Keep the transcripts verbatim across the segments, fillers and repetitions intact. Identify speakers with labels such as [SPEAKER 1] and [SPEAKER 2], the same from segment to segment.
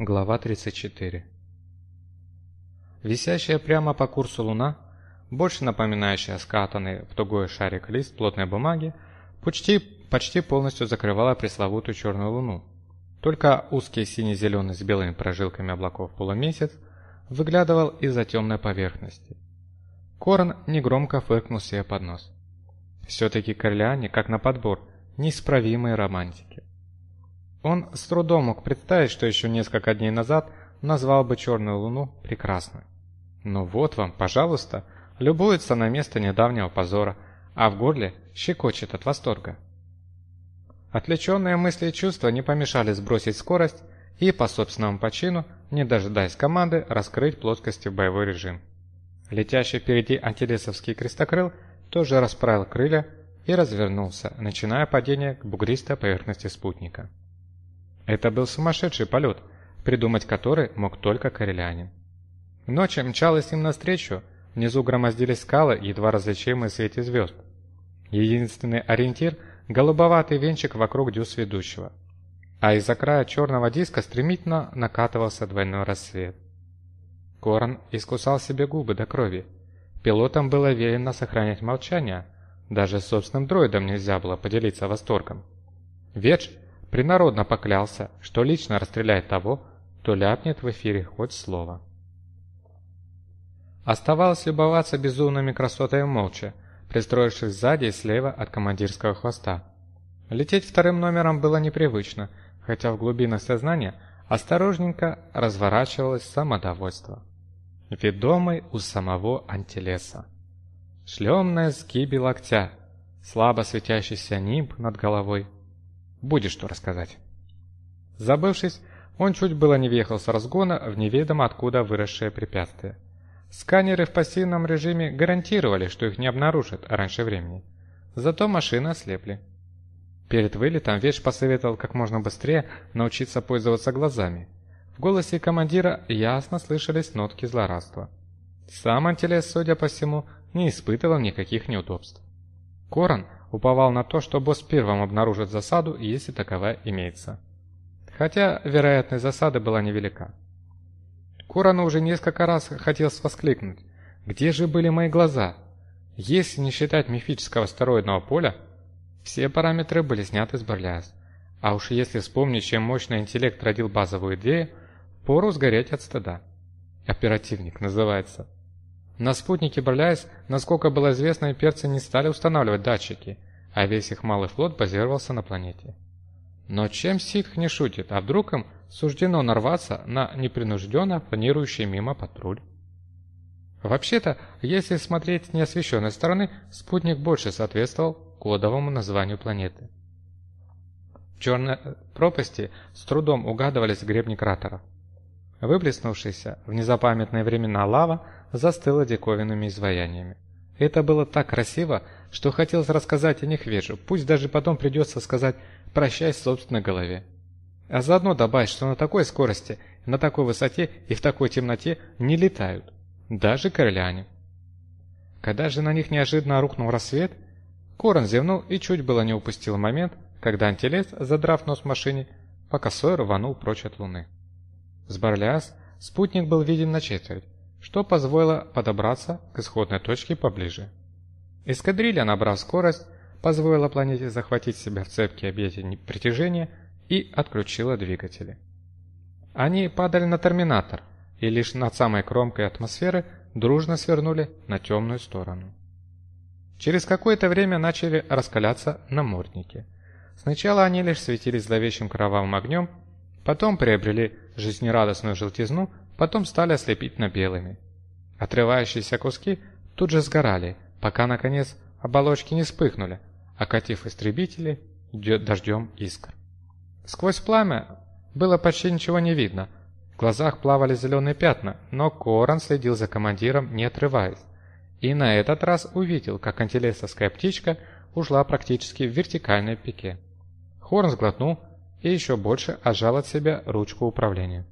[SPEAKER 1] Глава тридцать четыре. Висящая прямо по курсу луна, больше напоминающая скатанный в тугой шарик лист плотной бумаги, почти, почти полностью закрывала пресловутую черную луну. Только узкий сине-зеленый с белыми прожилками облаков полумесяц выглядывал из-за темной поверхности. Корн негромко фыркнул себе под нос. Все-таки Корлеане, как на подбор, неисправимые романтики. Он с трудом мог представить, что еще несколько дней назад назвал бы черную луну прекрасной. Но вот вам, пожалуйста, любуется на место недавнего позора, а в горле щекочет от восторга. Отвлеченные мысли и чувства не помешали сбросить скорость и, по собственному почину, не дожидаясь команды, раскрыть плоскости в боевой режим. Летящий впереди антилесовский крестокрыл тоже расправил крылья и развернулся, начиная падение к бугристой поверхности спутника. Это был сумасшедший полет, придумать который мог только корелянин. Ночь мчалась им навстречу, внизу громоздились скалы, едва различимые в свете звезд. Единственный ориентир – голубоватый венчик вокруг дюз ведущего. А из-за края черного диска стремительно накатывался двойной рассвет. Корн искусал себе губы до крови. Пилотам было велено сохранять молчание, даже с собственным дроидом нельзя было поделиться восторгом. Ведж принародно поклялся, что лично расстреляет того, кто ляпнет в эфире хоть слово. Оставалось любоваться безумными красотами молча, пристроившись сзади и слева от командирского хвоста. Лететь вторым номером было непривычно, хотя в глубинах сознания осторожненько разворачивалось самодовольство. Ведомый у самого антилеса. Шлемная сгиби локтя, слабо светящийся нимб над головой. Будет что рассказать. Забывшись, он чуть было не въехал с разгона в неведомо откуда выросшее препятствие. Сканеры в пассивном режиме гарантировали, что их не обнаружат раньше времени. Зато машины ослепли. Перед вылетом Ведж посоветовал как можно быстрее научиться пользоваться глазами. В голосе командира ясно слышались нотки злорадства. Сам антилес, судя по всему, не испытывал никаких неудобств. Корн уповал на то, что босс первым обнаружит засаду, если таковая имеется. Хотя вероятность засады была невелика. Корану уже несколько раз хотелось воскликнуть: «Где же были мои глаза?» Если не считать мифического астероидного поля, все параметры были сняты с Борляс. А уж если вспомнить, чем мощный интеллект родил базовую идею, пору сгореть от стыда. Оперативник называется. На спутнике Борляс, насколько было известно, имперцы не стали устанавливать датчики, а весь их малый флот базировался на планете. Но чем Ситх не шутит, а вдруг им суждено нарваться на непринужденно планирующий мимо патруль? Вообще-то, если смотреть с неосвещенной стороны, спутник больше соответствовал кодовому названию планеты. В черной пропасти с трудом угадывались гребни кратеров. Выплеснувшаяся в незапамятные времена лава застыла диковинными изваяниями. Это было так красиво, что хотелось рассказать о них Веджу, пусть даже потом придется сказать «прощай» в собственной голове. А заодно добавить, что на такой скорости, на такой высоте и в такой темноте не летают, даже корелиане. Когда же на них неожиданно рухнул рассвет, Корн зевнул и чуть было не упустил момент, когда антилес, задрав нос в машине, по косой рванул прочь от Луны. С Борляс спутник был виден на четверть, что позволило подобраться к исходной точке поближе. Эскадрилья, набрав скорость, позволила планете захватить себя в цепкие объятия притяжения и отключила двигатели. Они падали на терминатор и лишь над самой кромкой атмосферы дружно свернули на темную сторону. Через какое-то время начали раскаляться намордники. Сначала они лишь светились зловещим кровавым огнем, потом приобрели жизнерадостную желтизну, потом стали ослепительно белыми. Отрывающиеся куски тут же сгорали, пока, наконец, оболочки не вспыхнули, окатив истребители дождем искр. Сквозь пламя было почти ничего не видно, в глазах плавали зеленые пятна, но Корн следил за командиром, не отрываясь, и на этот раз увидел, как антилесовская птичка ушла практически в вертикальной пике. Хорн сглотнул и еще больше отжал от себя ручку управления.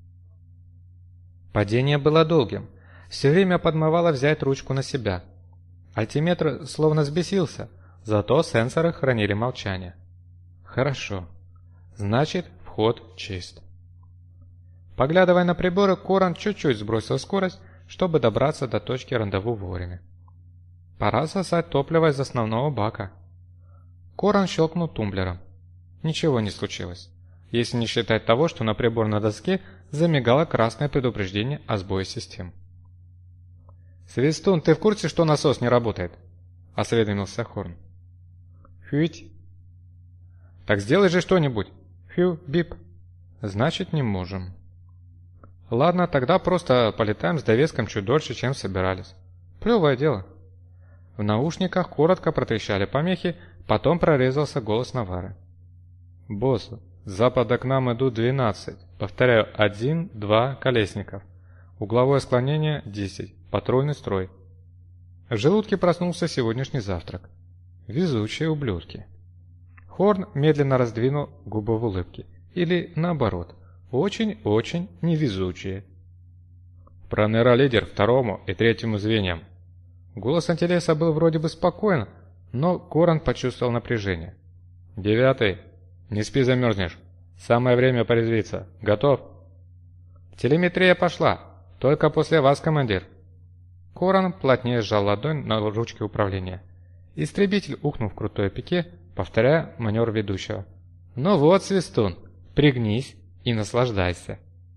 [SPEAKER 1] Падение было долгим, все время подмывало взять ручку на себя. Альтиметр словно взбесился, зато сенсоры хранили молчание. Хорошо, значит, вход чист. Поглядывая на приборы, Коран чуть-чуть сбросил скорость, чтобы добраться до точки рандеву вовремя. Пора сосать топливо из основного бака. Коран щелкнул тумблером. Ничего не случилось, если не считать того, что на приборной доске замигало красное предупреждение о сбое систем. «Свистун, ты в курсе, что насос не работает?» – осведомился Хорн. «Хють». «Так сделай же что-нибудь. Хью, бип». «Значит, не можем». «Ладно, тогда просто полетаем с довеском чуть дольше, чем собирались. Плевое дело». В наушниках коротко протрещали помехи, потом прорезался голос Навары. «Босс, с запада к нам идут двенадцать. Повторяю, один, два колесников. Угловое склонение десять. Патрульный строй». В желудке проснулся сегодняшний завтрак. Везучие ублюдки. Хорн медленно раздвинул губы в улыбке. Или наоборот, очень-очень невезучие. «Пронейролидер второму и третьему звеньям». Голос Антилеса был вроде бы спокоен, но Коран почувствовал напряжение. «Девятый, не спи, замерзнешь. Самое время порезвиться. Готов?» «Телеметрия пошла. Только после вас, командир». Коран плотнее сжал ладонь на ручке управления. Истребитель ухнул в крутое пике, повторяя маневр ведущего. «Ну вот, Свистун, пригнись и наслаждайся».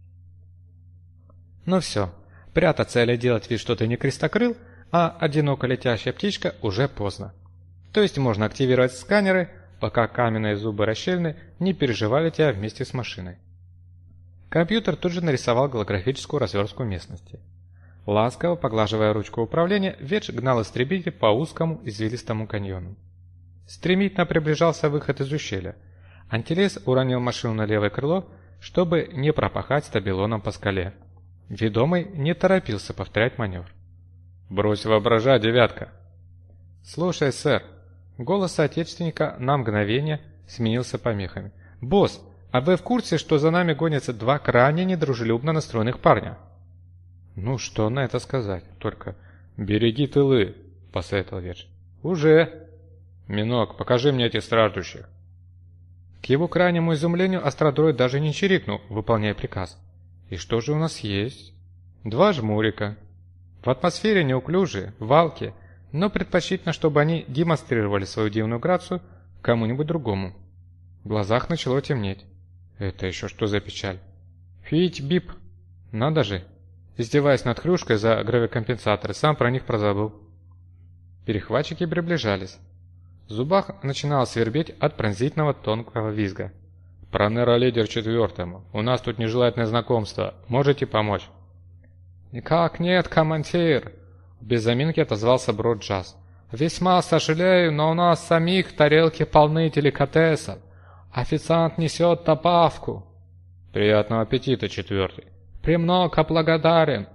[SPEAKER 1] Ну все, прятаться или делать вид, что ты не крестокрыл, а одиноко летящая птичка уже поздно. То есть можно активировать сканеры, пока каменные зубы расщельны не переживали тебя вместе с машиной. Компьютер тут же нарисовал голографическую разверстку местности. Ласково поглаживая ручку управления, Ведж гнал истребитель по узкому извилистому каньону. Стремительно приближался выход из ущелья. Антилес уронил машину на левое крыло, чтобы не пропахать стабилоном по скале. Ведомый не торопился повторять маневр. «Брось воображать, девятка!» «Слушай, сэр!» Голос соотечественника на мгновение сменился помехами. «Босс, а вы в курсе, что за нами гонятся два крайне недружелюбно настроенных парня?» «Ну, что на это сказать? Только береги тылы», — посоветовал Ведж. «Уже!» «Минок, покажи мне этих страждущих». К его крайнему изумлению астродроид даже не чирикнул, выполняя приказ. «И что же у нас есть?» «Два жмурика. В атмосфере неуклюжие, валки, но предпочтительно, чтобы они демонстрировали свою дивную грацию кому-нибудь другому». В глазах начало темнеть. «Это еще что за печаль?» «Фить-бип! Надо же!» Издеваясь над хрюшкой за гравикомпенсаторы, сам про них прозабыл. Перехватчики приближались. В зубах начинало свербеть от пронзительного тонкого визга. «Пронейролидер четвертому. У нас тут нежелательное знакомство. Можете помочь?» «Никак нет, командир!» Без заминки отозвался Брод Джаз. «Весьма сожалею, но у нас самих тарелки полны деликатесов. Официант несет добавку». «Приятного аппетита, четвертый!» «Премного благодарен!»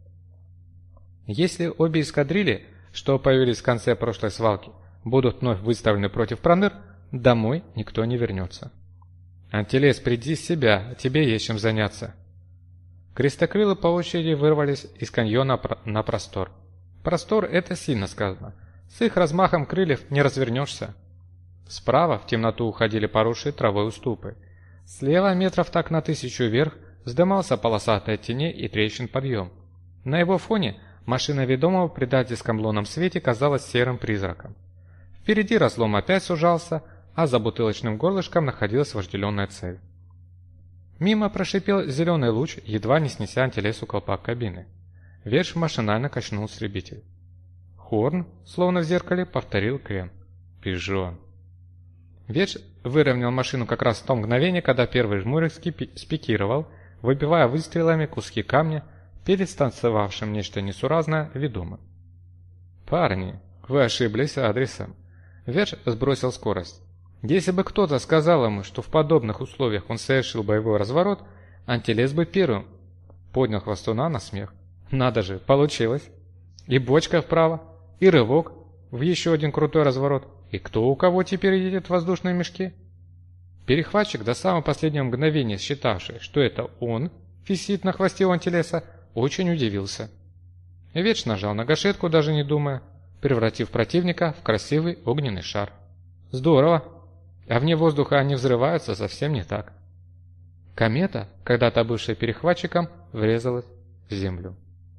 [SPEAKER 1] Если обе эскадрильи, что появились в конце прошлой свалки, будут вновь выставлены против Проныр, домой никто не вернется. «Антилес, приди в себя, тебе есть чем заняться». Крестокрылы по очереди вырвались из каньона на простор. Простор — это сильно сказано. С их размахом крыльев не развернешься. Справа в темноту уходили поросшие травой уступы. Слева метров так на тысячу вверх вздымался полосатый от теней и трещин подъем. На его фоне машина ведомого в предательском лунном свете казалась серым призраком. Впереди разлом опять сужался, а за бутылочным горлышком находилась вожделенная цель. Мимо прошипел зеленый луч, едва не снеся Антилесу колпак кабины. Ведж машинально качнул истребитель. Хорн, словно в зеркале, повторил крен. «Пижон». Ведж выровнял машину как раз в то мгновение, когда первый жмурик спикировал, выбивая выстрелами куски камня перед станцевавшим нечто несуразное ведомым. «Парни, вы ошиблись адресом». Ведж сбросил скорость. Если бы кто-то сказал ему, что в подобных условиях он совершил боевой разворот, Антилес бы первым поднял хвостуна на смех. Надо же, получилось. И бочка вправо, и рывок в еще один крутой разворот. И кто у кого теперь едет в воздушном мешке? Перехватчик, до самого последнего мгновения считавший, что это он висит на хвосте у Антилеса, очень удивился. Ведж нажал на гашетку, даже не думая, превратив противника в красивый огненный шар. Здорово! А вне воздуха они взрываются совсем не так. Комета, когда-то бывшая перехватчиком, врезалась в землю.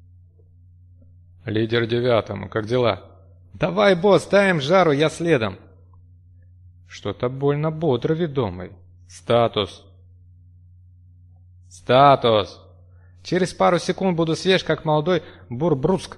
[SPEAKER 1] «Лидер девятому, как дела?» «Давай, босс, даем жару, я следом!» «Что-то больно бодро, ведомый. Статус!» «Статус! Через пару секунд буду свеж, как молодой бурбруск!»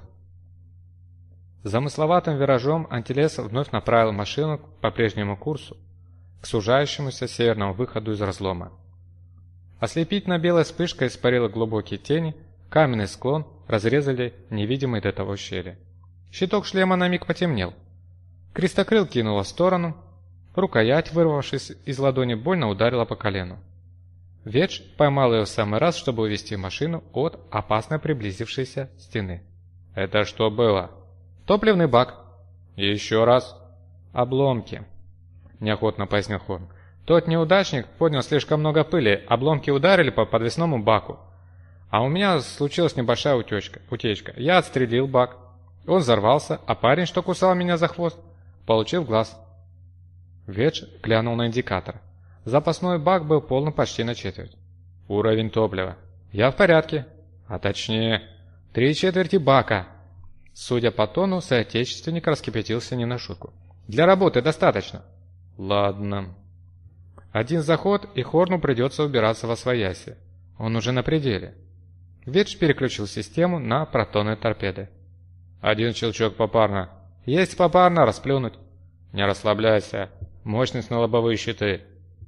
[SPEAKER 1] Замысловатым виражом Антилес вновь направил машину по прежнему курсу, к сужающемуся северному выходу из разлома. Ослепительно белая вспышка испарила глубокие тени, каменный склон разрезали невидимые до того щели. Щиток шлема на миг потемнел. Крестокрыл кинуло в сторону, рукоять, вырвавшись из ладони, больно ударила по колену. Ведж поймал ее в самый раз, чтобы увести машину от опасно приблизившейся стены. «Это что было?» «Топливный бак». «Еще раз». «Обломки», — неохотно пояснил Хорн. «Тот неудачник поднял слишком много пыли, обломки ударили по подвесному баку. А у меня случилась небольшая утечка, утечка. Я отстрелил бак. Он взорвался, а парень, что кусал меня за хвост, получил в глаз». Ведж глянул на индикатор. Запасной бак был полон почти на четверть. «Уровень топлива». «Я в порядке». «А точнее, три четверти бака». Судя по тону, соотечественник раскипятился не на шутку. «Для работы достаточно». «Ладно». Один заход, и Хорну придется убираться восвояси. Он уже на пределе. Ведж переключил систему на протонные торпеды. «Один щелчок попарно». «Есть попарно, расплюнуть». «Не расслабляйся. Мощность на лобовые щиты».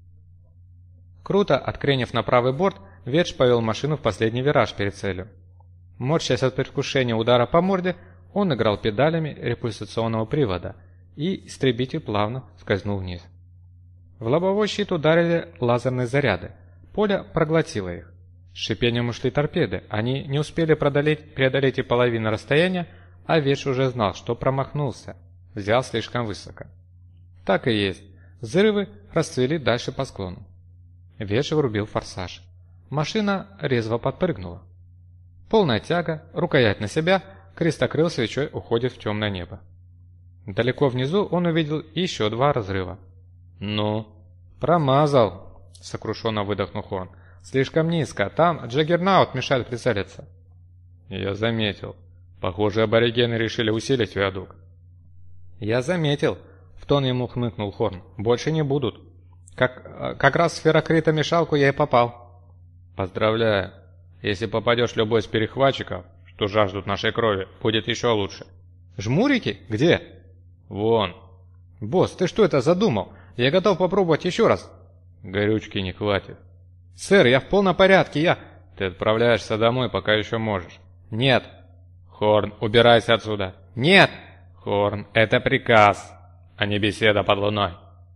[SPEAKER 1] Круто откренив на правый борт, Ведж повел машину в последний вираж перед целью. Морщась от предвкушения удара по морде, он играл педалями репульсационного привода, и истребитель плавно скользнул вниз. В лобовой щит ударили лазерные заряды. Поле проглотило их. С шипением ушли торпеды. Они не успели преодолеть, преодолеть и половину расстояния, а Ведж уже знал, что промахнулся. Взял слишком высоко. Так и есть. Взрывы расцвели дальше по склону. Ведж врубил форсаж. Машина резво подпрыгнула. Полная тяга, рукоять на себя, крестокрыл свечой уходит в темное небо. Далеко внизу он увидел еще два разрыва. «Ну?» «Промазал!» — сокрушенно выдохнул Хорн. «Слишком низко, там Джаггернаут мешает прицелиться». «Я заметил. Похоже, аборигены решили усилить виадук». «Я заметил», — в тон ему хмыкнул Хорн. «Больше не будут. Как, как раз в сферокрито-мешалку я и попал». «Поздравляю. Если попадешь в любой из перехватчиков, что жаждут нашей крови, будет еще лучше». «Жмурики? Где?» «Вон». «Босс, ты что это задумал? Я готов попробовать еще раз». «Горючки не хватит». «Сэр, я в полном порядке, я...» «Ты отправляешься домой, пока еще можешь». «Нет». «Хорн, убирайся отсюда». «Нет». «Хорн, это приказ, а не беседа под луной».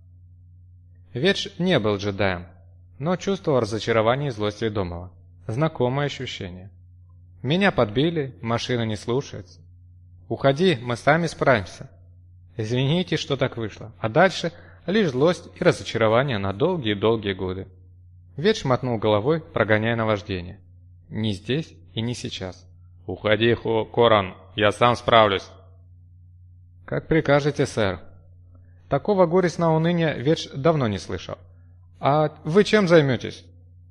[SPEAKER 1] Ведж не был джедаем, но чувствовал разочарование и злость ведомого. Знакомое ощущение. «Меня подбили, машина не слушается. Уходи, мы сами справимся. Извините, что так вышло». А дальше лишь злость и разочарование на долгие-долгие годы. Ведж мотнул головой, прогоняя наваждение. Не здесь и не сейчас. «Уходи, Хо Коран, я сам справлюсь». «Как прикажете, сэр». Такого горестного уныния Ведж давно не слышал. «А вы чем займетесь?»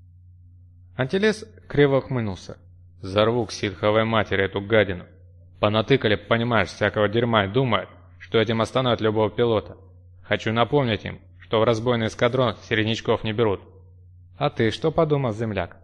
[SPEAKER 1] Антилес криво ухмыльнулся. «Взорву к ситховой матери эту гадину. Понатыкали, понимаешь, всякого дерьма и думают, что этим остановят любого пилота. Хочу напомнить им, что в разбойный эскадрон середнячков не берут». «А ты что подумал, земляк?»